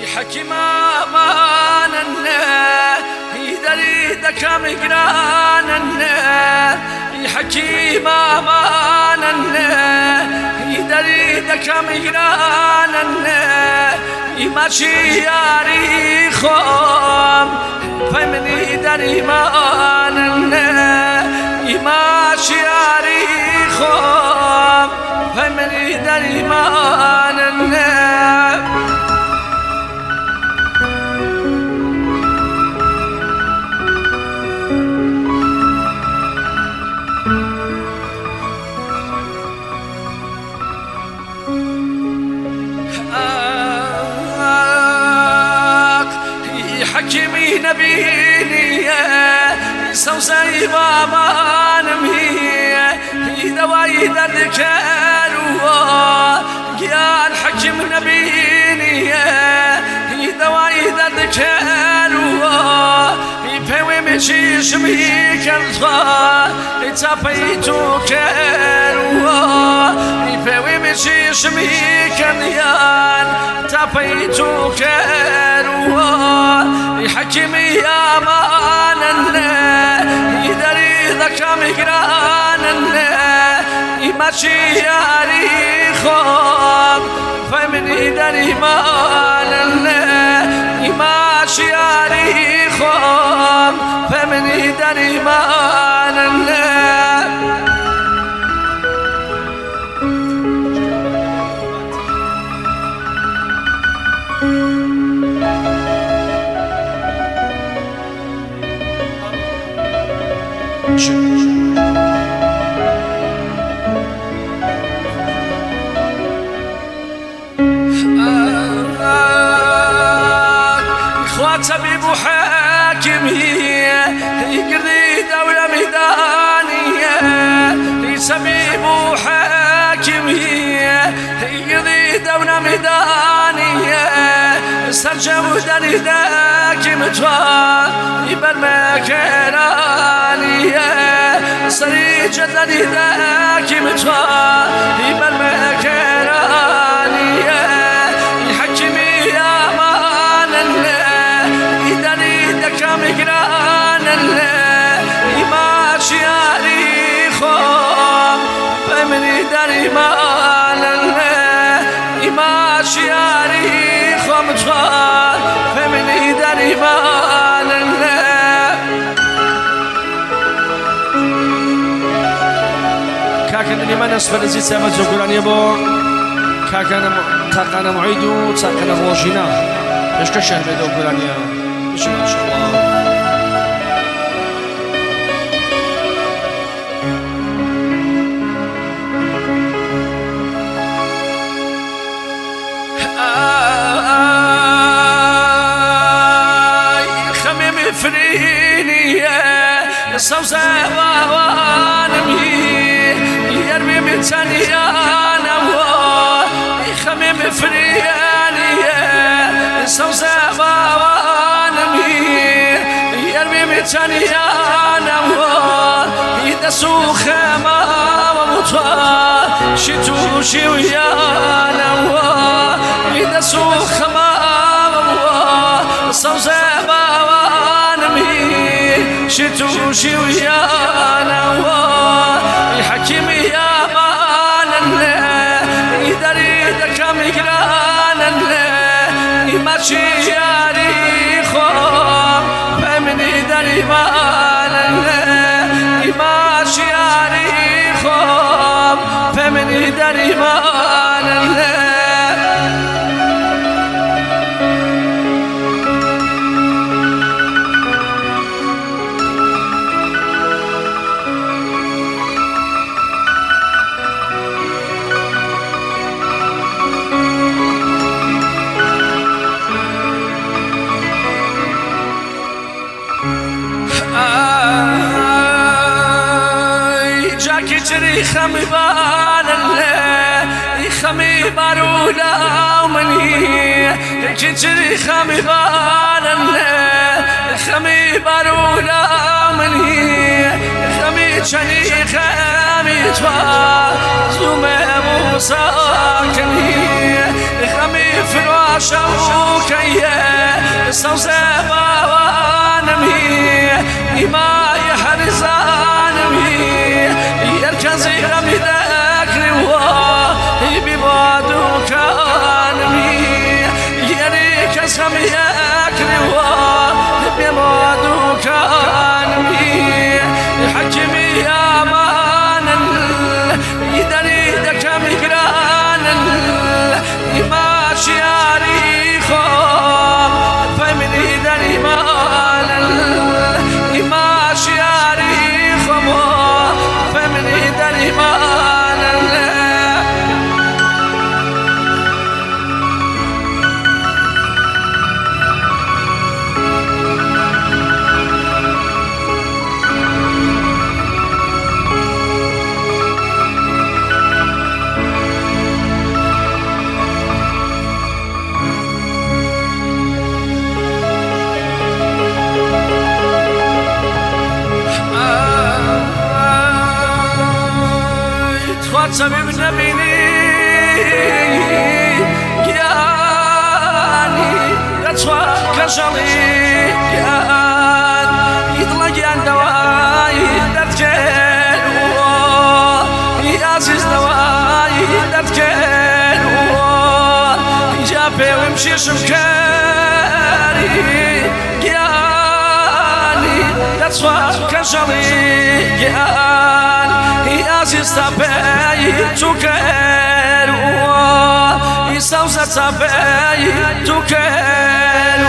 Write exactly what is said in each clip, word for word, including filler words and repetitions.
حكيم اماننا يدري دكام جراننا حكيم اماننا يدري دكام جراننا يمشي ياري خام فمني دري ماننا يمشي ياري خام فمني دري ماننا حكيمي نبيني سوسي بابا نمي دواي دردكالو يا الحكيم نبيني دواي دردكالو يبوي مشي شمي كالفا يتابيتو كالو يبوي مشي شمي كاليان تابيتو كالو حكيمي يا ماننا يدري ذكام جراننا يمشي ياري خام فمن يدري ماننا يمشي ياري خام فمن يدري ماننا طبيب وحاكمي يقضي دولة ميدانية طبيب وحاكمي يقضي دولة ميدانية سرجة مدني ذاك متوا يبر مكانانية سريجة دني ذاك متوا يبر مكانانية يحكمي يا ماننا كم جراننا يمشي ياري خام فمن يدري مالنا يمشي ياري خام فمن يدري مالنا كاكن اللي ما نسفل زي سامة زوجرانية بو كاكن تاقنا معيدو تاقنا موجينا ايش كشهر بدو زوجرانية ما شاء الله فريني صوصة وانمي يرمي من تانيانا يخمم فريني صوصة وانمي يرمي من تانيانا يدسو خما ومطا شتو شويانا يدسو خما صوصة شتو شويانا يحكيمي يا ماننا يدري دكام جراننا يمشي ياري خام فمن يدري ماننا يمشي ياري خام فمن يدري ماننا جري خمي بالله يخمي بارولا ومني جري خمي بالله خمي بارولا ومني خمي جني خمي توا زوم موسى كني خمي فراشة كيه استوزبا وانمي إما يحرزانمي يركزي غمي ذكري ببادو كانمي يركز غمي ذكري ببادو كانمي حكمي يا مانا يدري دكم قرانا ما شياري خوم فمن يدري مانا ما شياري خوم فمن يدري مانا سبب نبيني جاني رتوى كشلي جان يطلق عن دواي دتكن يا عزيز دواي دتكن جابي ومشي شمكاري جاني رتوى كشلي جان يا عزيز تبعي تكر يستوزع تبعي تكر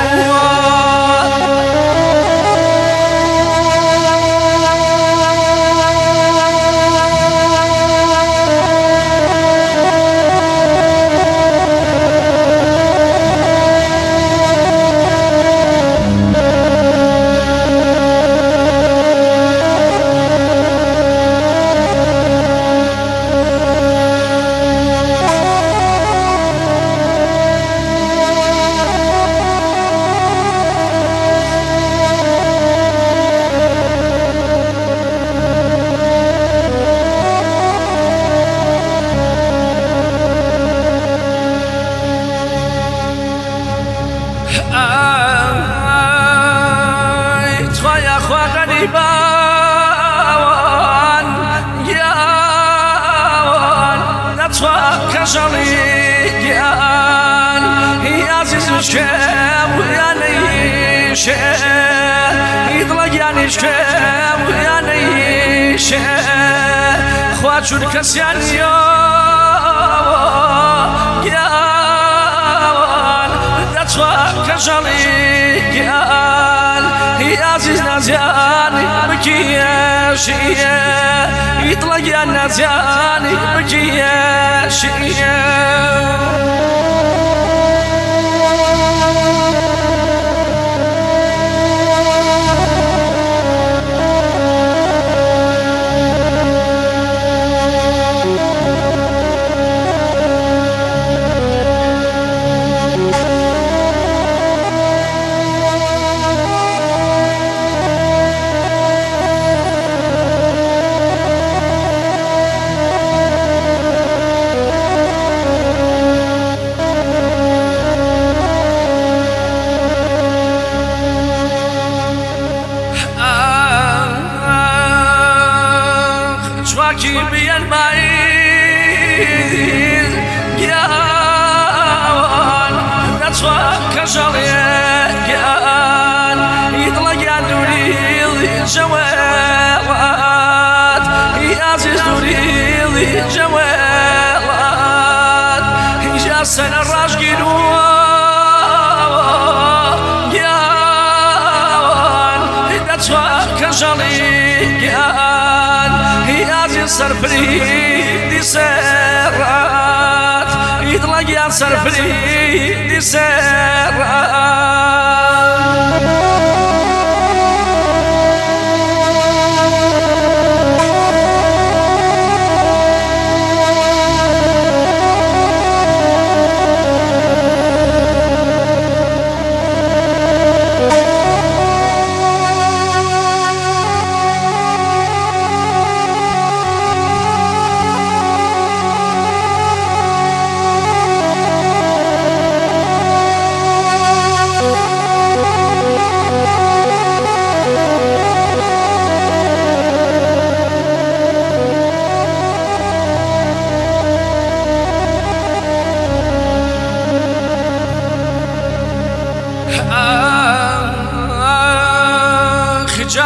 كشلي جان يا عزيز الشام ويا نيش يطلق يعني الشام ويا نيش خوات شو الكسيان يا جان تطوى كشلي جان يا عزيز نازياني بكي شيء يطلق يا نازياني بكي شيء بي البعيد جان نتوى كشلي جان يطلق عن دوري جوالات يا عزيز دوري جوالات جاسن الراشقين جان نتوى كشلي جان يا عزيز سرفري سرات يطلق يا سرفري سرات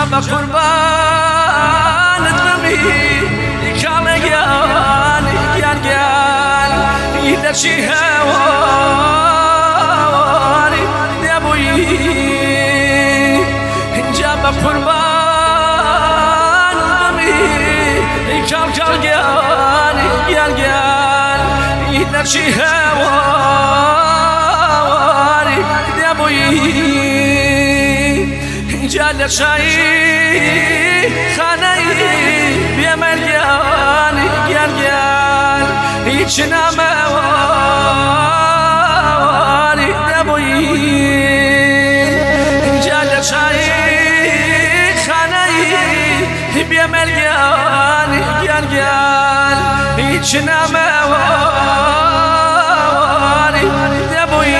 جاب قربانت بمي كان قال قال قال إذا شي هواني يا أبوي جاب قربان بمي كان قال قال قال قال إذا شي هواني يا أبوي جال شاي خاني بيمل قال قال قال يجنا مواني دبوي جال شاي خاني بيمل قال قال قال يجنا مواني دبوي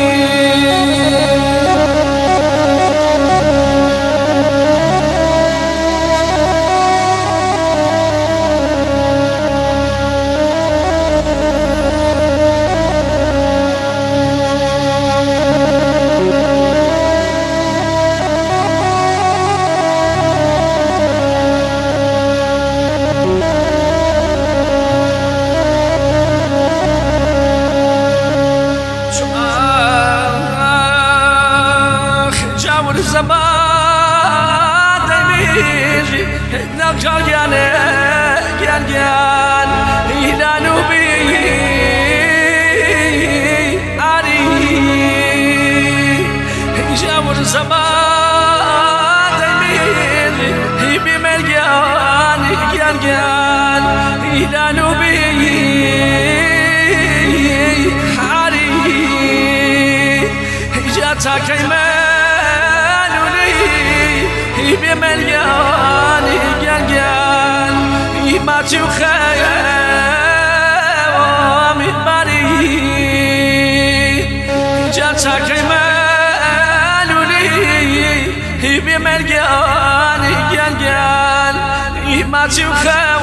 الزمان دميجي نقشر جانا جان جان إلى نبي عري جاور الزمان دميجي بمل جان جان جان إلى نبي عري جاتا كيمان بمليان قال قال ما تخيل من بري جاتا كمال لي بمليان قال قال ما تخيل